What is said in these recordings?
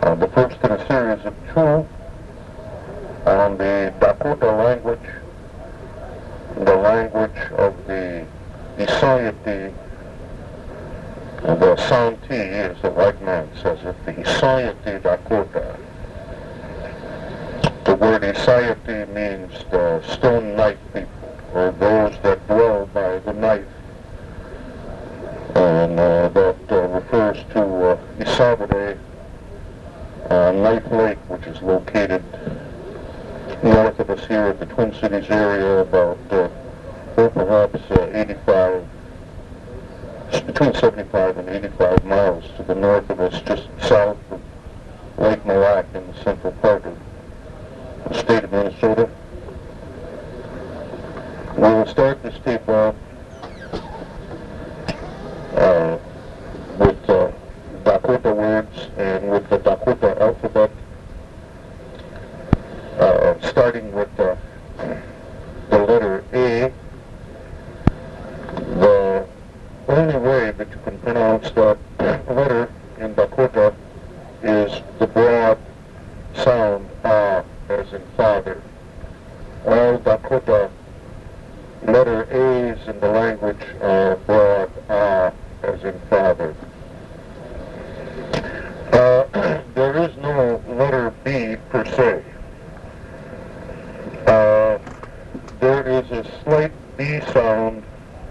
The first in a series of two on the Dakota language, the language of the Isayati, the Santi, as the white man says it, the Isayati Dakota. The word Isayati means the stone knife people, or those that dwell by the knife. And that refers to Isabare, Knife Lake, which is located north of us here at the Twin Cities area, about perhaps 85, between 75 and 85 miles to the north of us, just south of Lake Mille Lacs in the central part of the state of Minnesota. We will start this tape off with Dakota words and with the Dakota alphabet, starting with the letter A. The only way that you can pronounce that letter in Dakota is the broad sound A, as in father. All Dakota letter A's in the language are broad A, as in father. There is no letter B per se. There is a slight B sound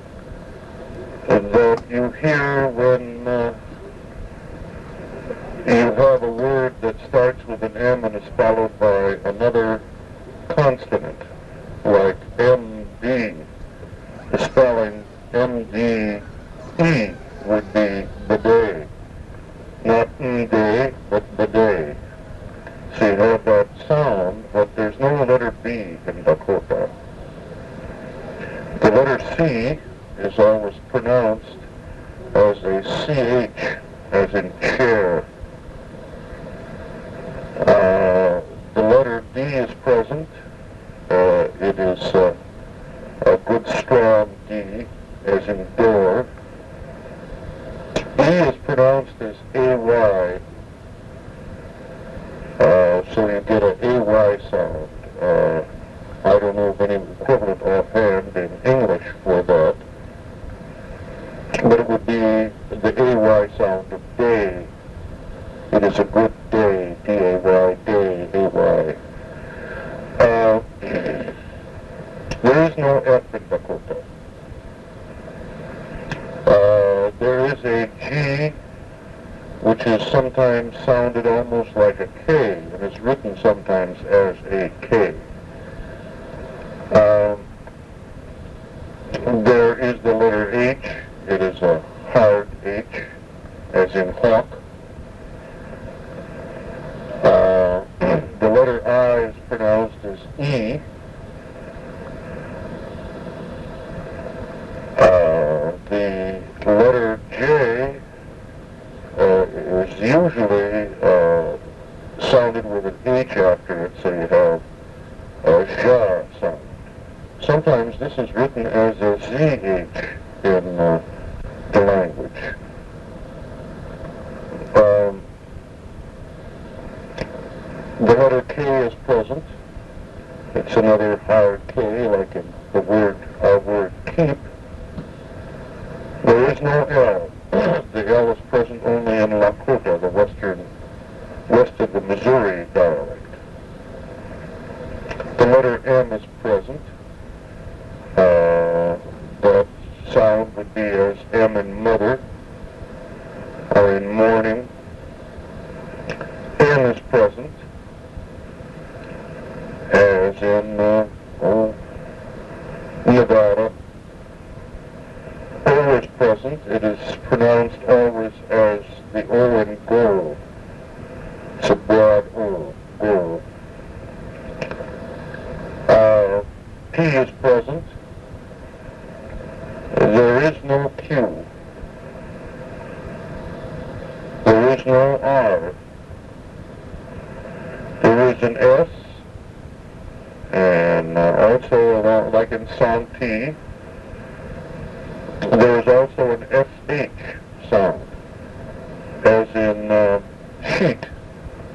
that you hear when you have a word that starts with an M and is followed by another consonant, like MD. The spelling MDE would be bidet. Not E-day, but bidet. So you have that sound, but there's no letter B in Dakota. The letter C is always pronounced as a CH, as in chair. The letter D is present. It is a good strong D, as in door. E is pronounced as AY, so you get an AY sound. I don't know of any equivalent offhand in English for that, but it would be the AY sound of day. It is a good day, D-A-Y, day, A-Y. There is no F in Dakota. There is a G, which is sometimes sounded almost like a K, and is written sometimes as a K. There is the letter H. It is a hard H, as in hawk. The letter I is pronounced as E. The letter J is usually sounded with an H after it, so you have a ja sound. Sometimes this is written as a ZH in the language. The letter K is present. It's another hard K, like in our word keep. There is no L. The L is present only in Lakota, the west of the Missouri dialect. The letter M is present. That sound would be as M in mother, or in morning. N is present, as in Nevada. O is present. It is pronounced always as the O in go. It's a broad O, go. P is present. There is no Q. There is no R. There is an S, and also, like in Santi, there is also an SH sound, as in sheet.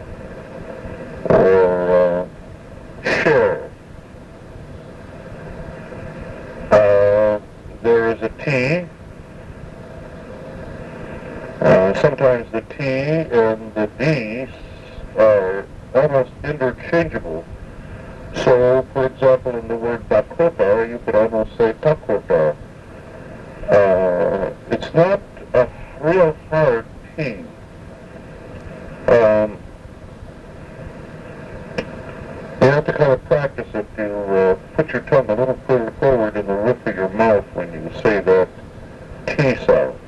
sometimes the T and the D are almost interchangeable. So, for example, in the word Dakota, you could almost say Dakota. It's not a real hard T. You have to kind of practice it to put your tongue a little further forward in the roof of your mouth when you say that T sound.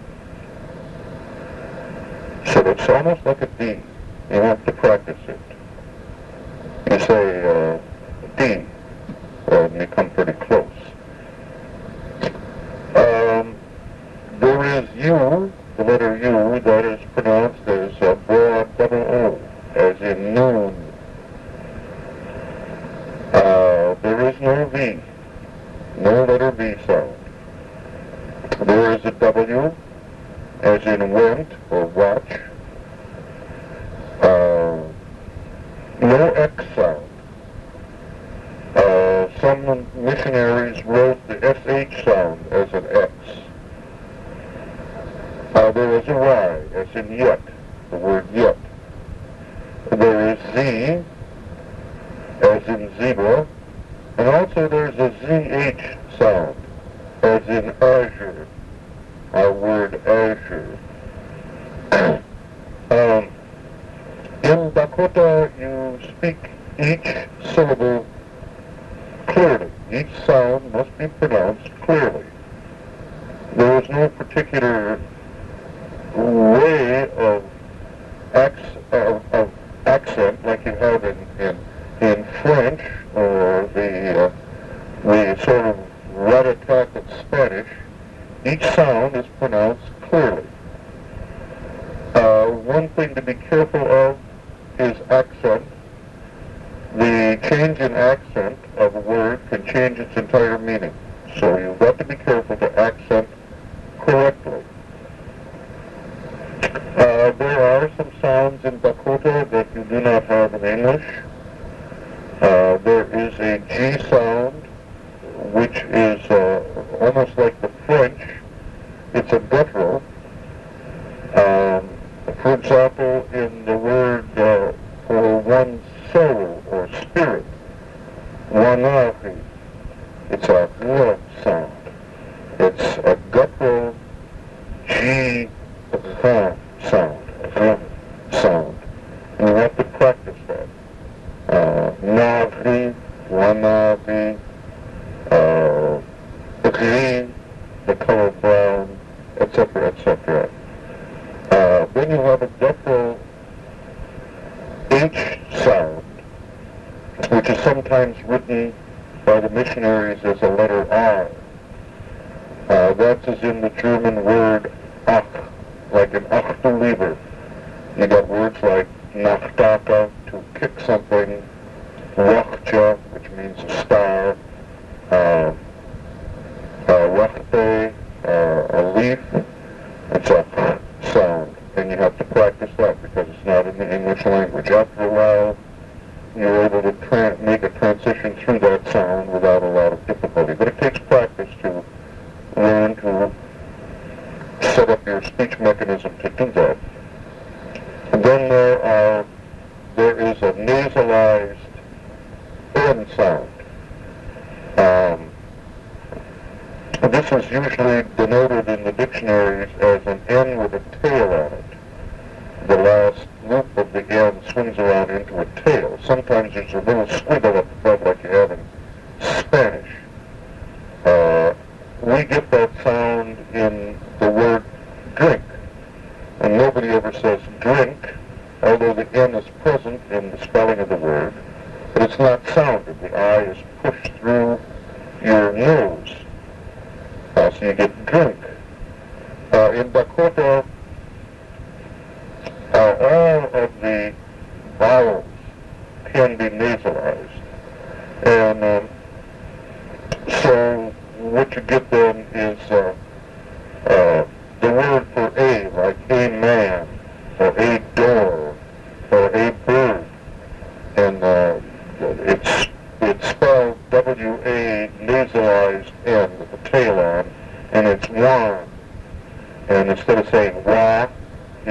So it's almost like a D. You have to practice it. You say D, and you come pretty close. There is U, the letter U, that is pronounced as a broad double O, as in noon. There is no V, no letter V sound. There is a W, as in went or watch. No X sound. Some missionaries wrote the SH sound as an X. There is a Y, as in yet, the word yet. There is Z, as in zebra, and also there's a ZH sound, as in azure, our word azure. In Dakota, you speak each syllable clearly. Each sound must be pronounced clearly. There is no particular way of accent like you have in French or the sort of rat-a-tat of Spanish. Each sound is pronounced clearly. One thing to be careful of is accent. The change in accent of a word can change its entire meaning. So you've got to be careful to accent correctly. There are some sounds in Dakota that you do not have in English. There is a G sound, which is almost like the French. It's a guttural. For example, in the word for one's soul or spirit, wanahi, it's a R sound. It's a guttural G sound. And you have to practice that. Navi, wanavi, green, the color brown, etc., etc. Then you have a guttural H sound, which is sometimes written by the missionaries as a letter I. That's as in the German word ach, like an Achtelieber. You got words like nachtaka, to kick something, wachtja, which means a star, wachte, a leaf. It's a sound, and you have to practice that because it's not in the English language. After a while, you're able to make a transition through that sound without a lot of difficulty. But it takes practice to learn to set up your speech mechanism to do that. And then there is a nasalized N sound. This is usually denoted in the dictionaries as an N with a tail on it. The last loop of the N swings around into a tail. Sometimes there's a little squiggle up above like you have in Spanish. We get that sound in the word drink. And nobody ever says drink, although the N is present in the spelling of the word, but it's not sounded. The I is pushed through your nose. So you get drink. In Dakota, all of the vowels can be nasalized. And so what you get then is the word for a, like a man, or a door, or a bird. And it's spelled W-A nasalized N with the tail on, and it's wan. And instead of saying wah,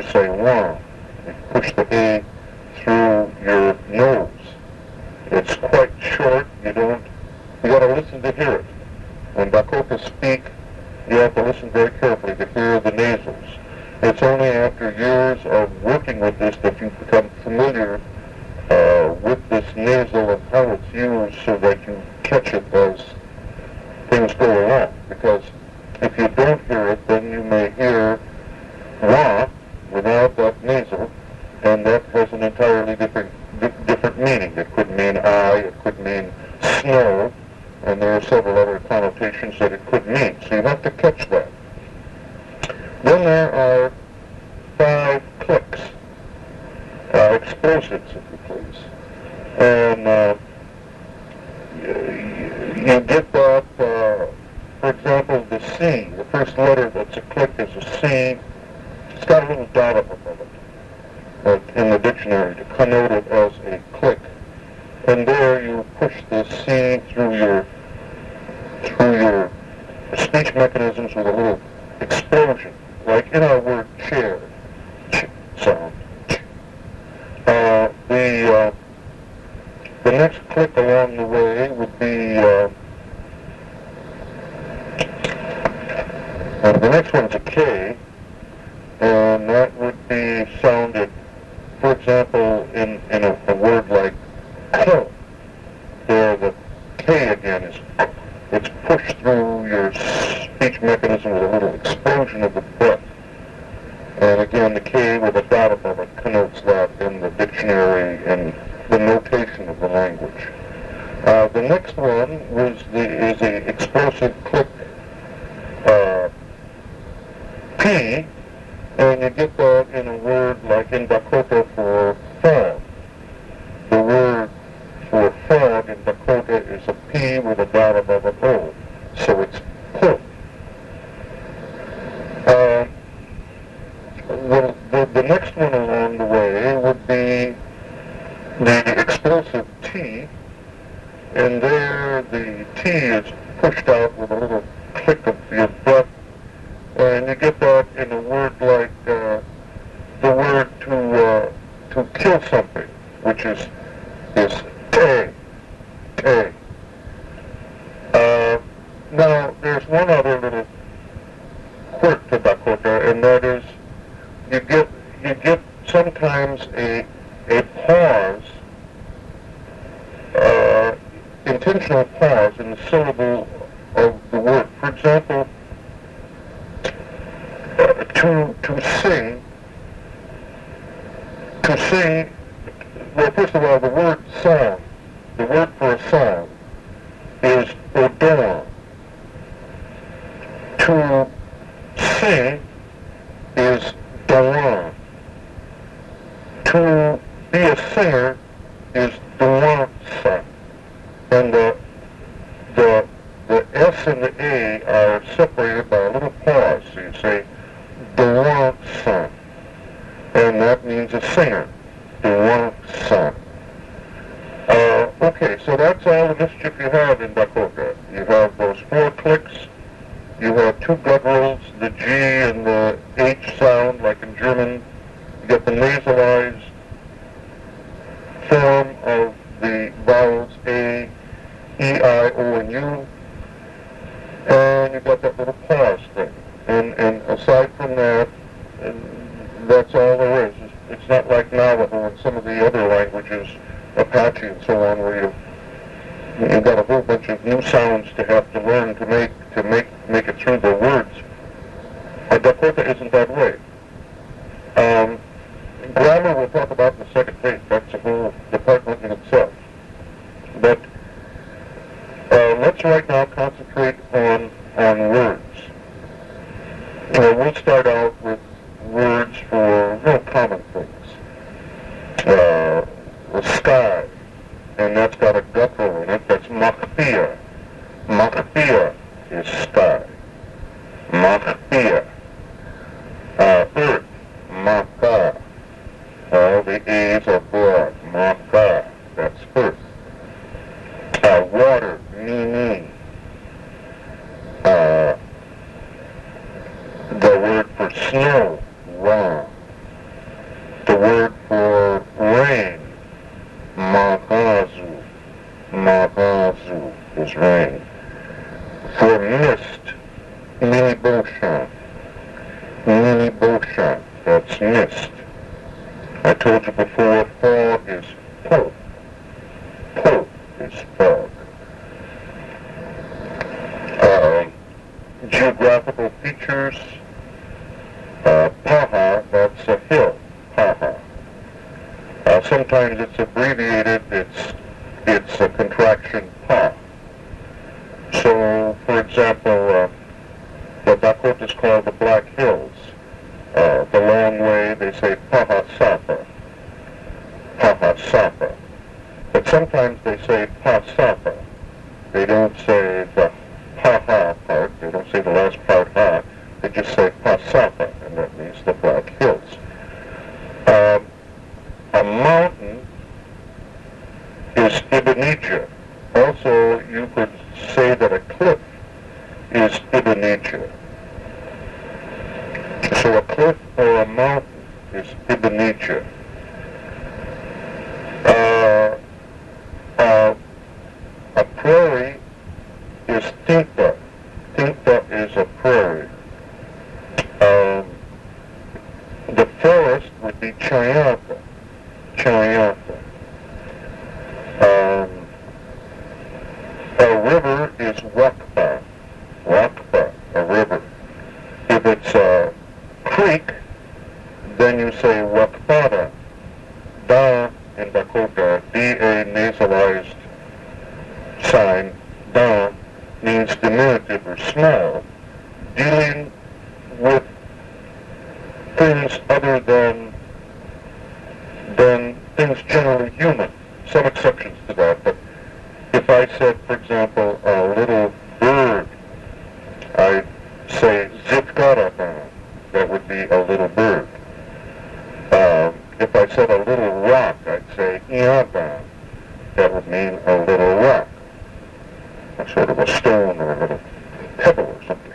push the A through your nose. It's quite short. You got to listen to hear it. When Dakota speak, you have to listen very carefully to hear the nasals. It's only after years of working with this that you become familiar with this nasal and how it's used so that you catch it as things go along. Because if you don't hear it, then you may hear wah without that nasal, and that has an entirely different meaning. It could mean eye, it could mean snow, and there are several other connotations that it could mean. So you have to catch that. Then there are 5 clicks, explosives, if you please. And you get that, for example, the C, the first letter that's a click is a C. It's got a little dot up above it in the dictionary to connote it as a click. And there you push the C through your speech mechanisms with a little explosion, like in our word chair, ch sound. The next click along the way would be, the next one's a K, and that would be sounded, for example, in a word like kill. There the K again it's pushed through your speech mechanism with a little explosion of the breath. And again, the K with a dot above it connotes that in the dictionary and the notation of the language. The next one is the explosive click P, and you get that in a word like in Dakota for fog. The word for fog in Dakota is a P with a dot above an O, so it's pull. The next one along the way would be the explosive T, and there the T is pushed out with a little click of your breath, and you get that in a word like the word to kill something, which is K. Now, there's one other little quirk to Dakota, and that is you get sometimes a pause, intentional pause in the syllable of the word. For example, to sing, well, first of all, the word song, the word for a song is odor. To sing is doan. To be a singer is doansa. And the S and the A are separated by a little pause. So you say doansa. And that means a singer. Doansa. Okay, so that's all the mischief you have in Dakota. You have those 4 clicks. You have 2 gutturals, the G and the H sound, like in German. You get the nasalized form of the vowels A, E, I, O, and U. And you've got that little pause thing. And aside from that, that's all there is. It's not like Navajo and some of the other languages, Apache and so on, where you've got a whole bunch of new sounds to have to learn to make it through the words. Dakota isn't that way. Grammar we'll talk about in the second page. That's a whole department in itself. But let's right now concentrate on words. We'll start out with words for real common things. The sky, and that's got a guttural in it. That's machpia. Machpia is sky. Machpia. Earth, maka. All the A's are broad. Maka, that's earth. Water, mini. The word for snow, ra. The word for is rain. For mist, mini boshan. Mini boshan, that's mist. I told you before, fog is po. Po is fog. Geographical features, paha, that's a hill, paha. Sometimes it's abbreviated, it's a contraction, pa. So, for example, the Dakota is called the Black Hills. The long way, they say paha sapa. Paha sapa. But sometimes they say pa sapa. They don't say the ha-ha part, they don't say the last part ha, they just say Pasapa, and that means the Black Hills. A mountain is Ibanija. Also, you could say that a cliff is Ibanija. So a cliff or a mountain is Ibanija. A prairie is Tinta. Tinta is a prairie. The forest would be Chayanta. Chayanta. A river is Wakpa. Wakpa, a river. If it's a creek, then you say Wakpada. Da in Dakota, D-A nasalized sign, da means diminutive or small, dealing with things other than things generally human. Some exceptions to that, but if I said, for example, a little bird, I'd say Zitkaraban. That would be a little bird. If I said a little rock, I'd say Iaban. That would mean a little rock. Sort of a stone or a little pebble or something.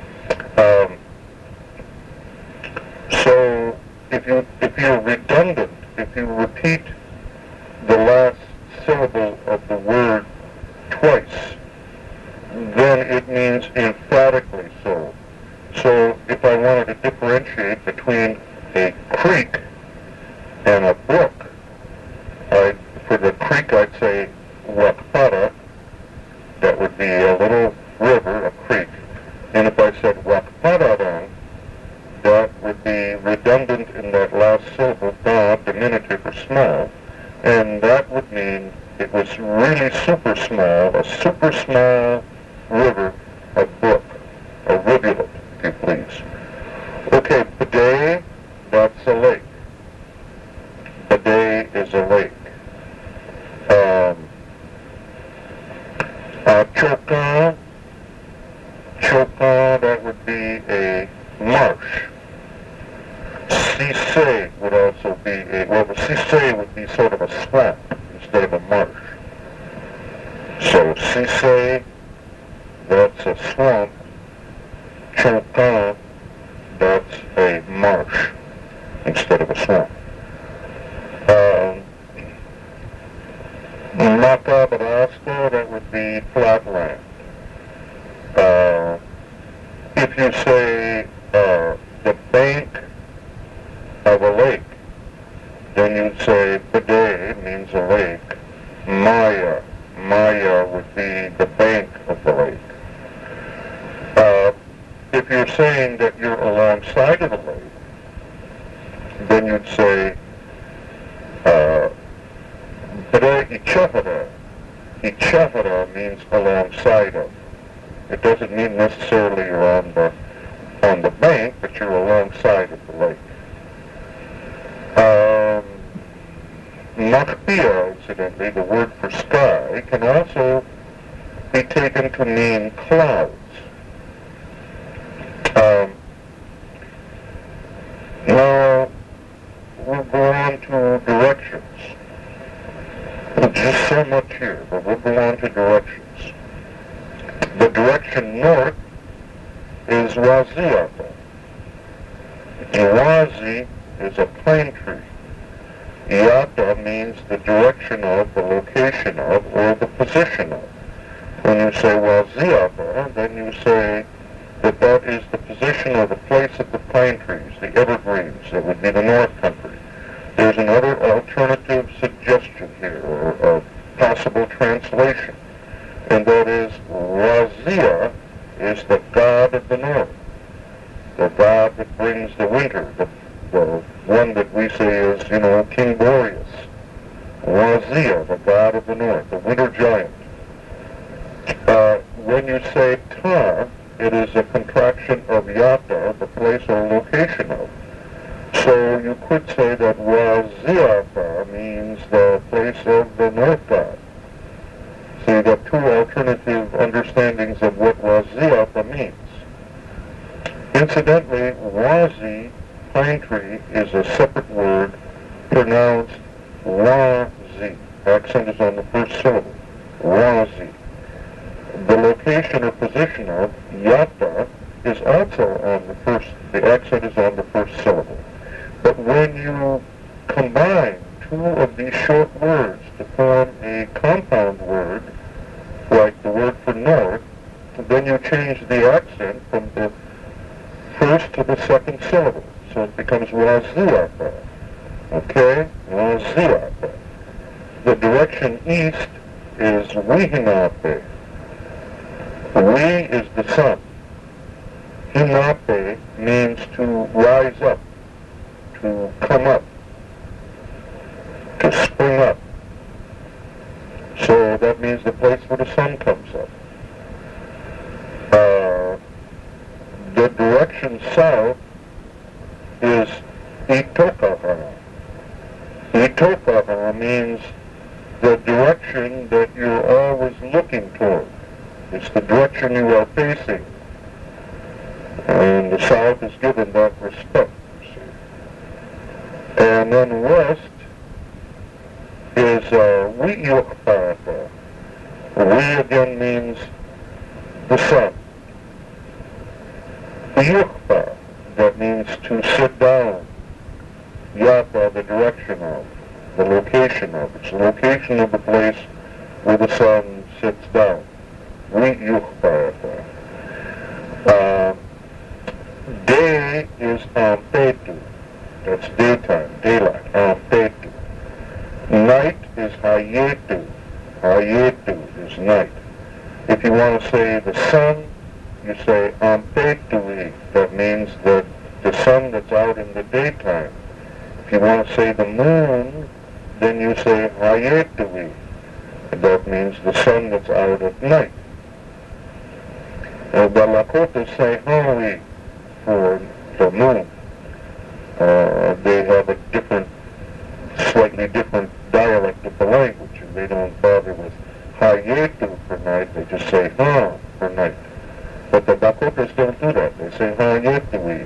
So if you're redundant, if you repeat the last syllable of the word twice, then it means emphatically so. So if I wanted to differentiate between a creek and a brook, for the creek I'd say Wakpara. That would be a little river, a creek. And if I said Wakparadan, that would be redundant in that last syllable, da, diminutive or small. And that would mean it was really super small, a super small river, a brook, a rivulet, if you please. Okay, Bidet, that's a lake. Bidet is a lake. Choka, that would be a marsh. Sisay would also be the Sisay would be sort of a swamp instead of a marsh. So Sisay, that's a swamp. Choka, that's a marsh instead of a swamp. Makabarasta, that would be flatland. If you say the bank of a lake, then you'd say Bidet means a lake. Maya would be the bank of the lake. If you're saying that you're alongside of the lake, then you'd say Bidet Ichahara. Ichahara means alongside of. It doesn't mean necessarily you're on the bank, but you're alongside of the lake. Makhpia, incidentally, the word for sky, can also be taken to mean clouds. Now, we'll go on to directions. Just so much here, but we'll go on to directions. The direction north is Waziata. Wazi is a pine tree. Yata means the direction of, the location of, or the position of. When you say Waziapa, then you say that that is the position or the place of the pine trees, the evergreens, that would be the North Country. There's another alternative suggestion here, or a possible translation, and that is Wazia is the god of the North, the god that brings the winter, the one that we say is, King Boreas. Wazia, the god of the North, the winter giant. When you say Ta, it is a contraction of Yata, the place or location of. So you could say that Waziapa means the place of the North God. So you got two alternative understandings of what Waziapa means. Incidentally, Wazi, pine tree, is a separate word pronounced Wazi. Accent is on the first syllable. Wazi. The location or position of Yata is also on the accent is on the first syllable. But when you combine two of these short words to form a compound word, like the word for north, then you change the accent from the first to the second syllable. So it becomes Waziapa. Okay? Waziapa. The direction east is Wihinape. Wi is the sun. Hinape means to rise up, to come up, to spring up. So that means the place where the sun comes up. The direction south is Itokaha. Itokaha means the direction that you're always looking toward. It's the direction you are facing. And the south is given that respect, you see. And then west is Wiyukpapa. Wi again means the sun. Wiyukpa, that means to sit down. Yapa, the direction of, the location of. It's the location of the place where the sun sits down. Wiyukpapa. Day is Ampetu. That's daytime, daylight, Ampetu. Night is Hayetu. Hayetu is night. If you want to say the sun, you say Ampetui. That means that the sun that's out in the daytime. If you want to say the moon, then you say Hayetui. That means the sun that's out at night. The Lakotas say Hawi for the moon. They have a different, slightly different dialect of the language, and they don't bother with Hayetu for night, they just say Ha for night. But the Dakotas don't do that, they say Hayetui.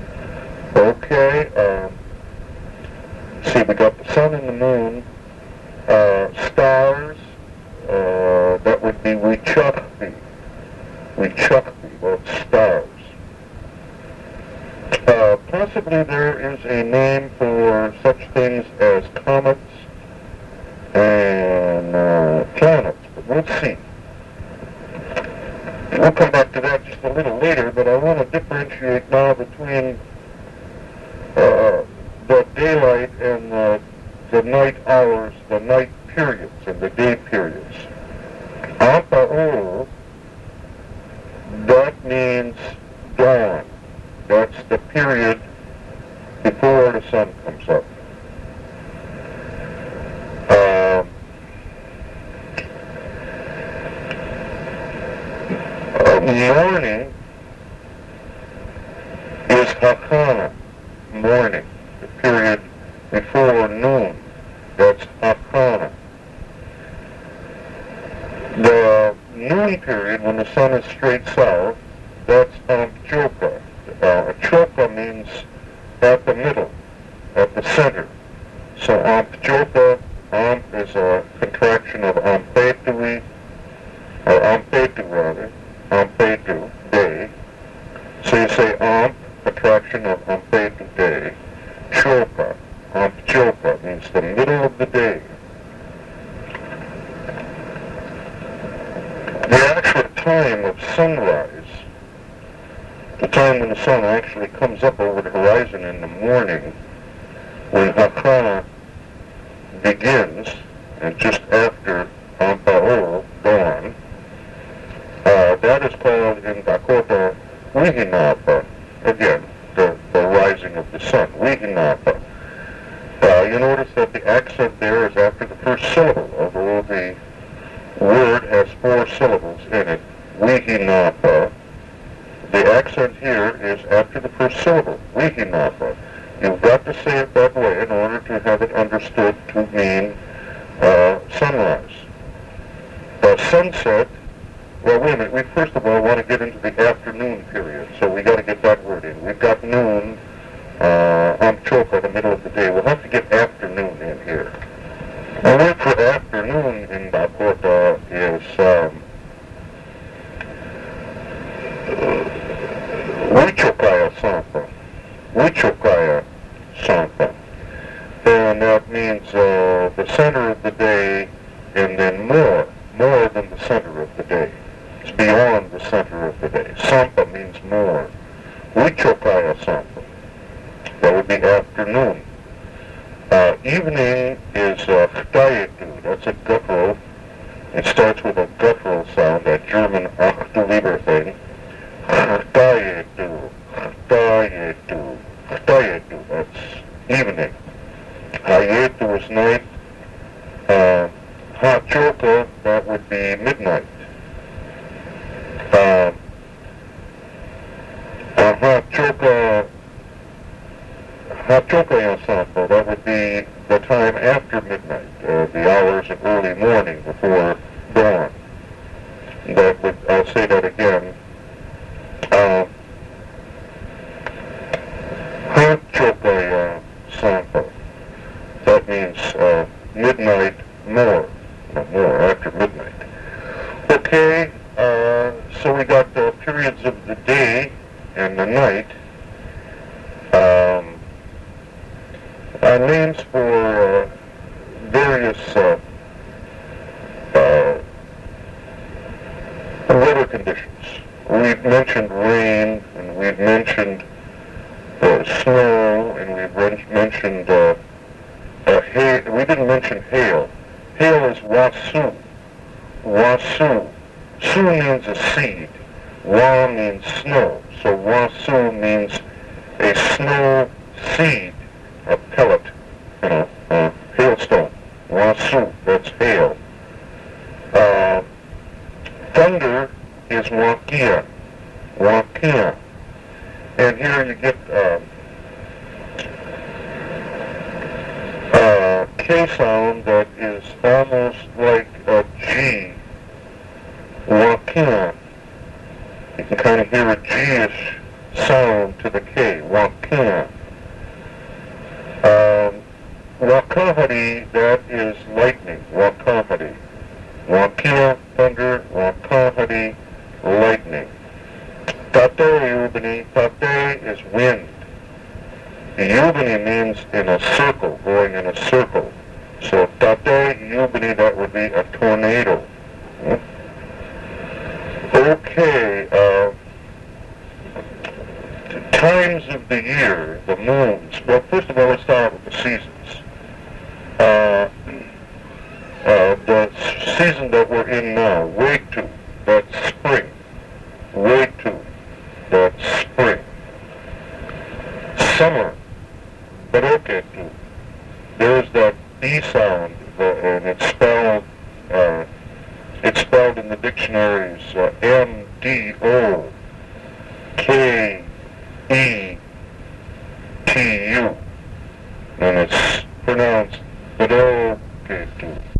Okay, see, we got the sun and the moon, stars, that would be Wichakpi. Wichakpi, that's stars. Possibly there is a name for such things as comets and planets, but we'll see. We'll come back to that just a little later, but I want to differentiate now between the daylight and the night hours, the night periods and the day periods. Apa'o, that means dawn. That's the period before the sun comes up. Morning is Hakana, morning, the period before noon. That's Hakana. The noon period, when the sun is straight south, that's Amchoka. Choka means at the middle, at the center. So Amchoka, Amp is a contraction of Ampetui, or Ampetu rather, Ampetu, day. So you say Amp, contraction of Ampetu, day. Choka, Amchoka means the middle of the day. the actual time of sunrise, the time when the sun actually comes up over the horizon in the morning, when Haka begins, and just after Ampao, dawn, that is called in Dakota Wihinapa, again, the rising of the sun, Wihinapa. You notice that the accent there is after the first syllable, although the word has 4 syllables in it, Wihinapa. The accent here is after the first syllable, Wihinapa. You've got to say it that way in order to have it understood to mean sunrise. Sunset, well, wait a minute, we first of all want to get into the afternoon period, so we got to get that word in. We've got noon on Choka, the middle of the day. We'll have to get afternoon in here. The word for afternoon in Dakota is Wichokaya Sampa. Wichokaya Sampa. And that means the center of the day and then more than the center of the day. It's beyond the center of the day. Sampa means more. Wichokaya Sampa. That would be afternoon. Evening is Chtayetu. That's a guttural. It starts with a guttural sound, that German Achtelieber thing. Chtayetu. Chtayetu. Chtayetu. That's evening. Hayetu is night. Hachoka, that would be midnight. Hachoka Yasampo, that would be the time after midnight, the hours of early morning before dawn. That would, I'll say that again. Hachoka Yasampo. That means midnight more. More after midnight. Okay, so we got the periods of the day and the night. Names for various weather conditions. We've mentioned rain, and we've mentioned snow, and we've mentioned hail. We didn't mention hail. Hail is wasu. Wasu. Su means a seed. Wa means snow. So wasu means a snow seed, a pellet, a hailstone. Wasu, that's hail. Thunder is wakia. Wakia. And here you get K sound that is almost like a G. Wakia. You can kind of hear a G-ish sound to the K. Wakia. Wakahari, that is lightning. Wakahari. Wakia, thunder. Wakahari, lightning. Tate Yubani. Tate is wind. Yubani means in a circle, going in a circle. So Tate Yubani, that would be a tornado. Okay, times of the year, the moons. Well, first of all, let's start with the seasons. The season that we're in now, Waitu, that's spring. Waitu, that's spring. Summer, Baroketu, there's that B sound, and it's spelled in the dictionaries M-D-O-K-E-T-U, and it's pronounced Baroketu.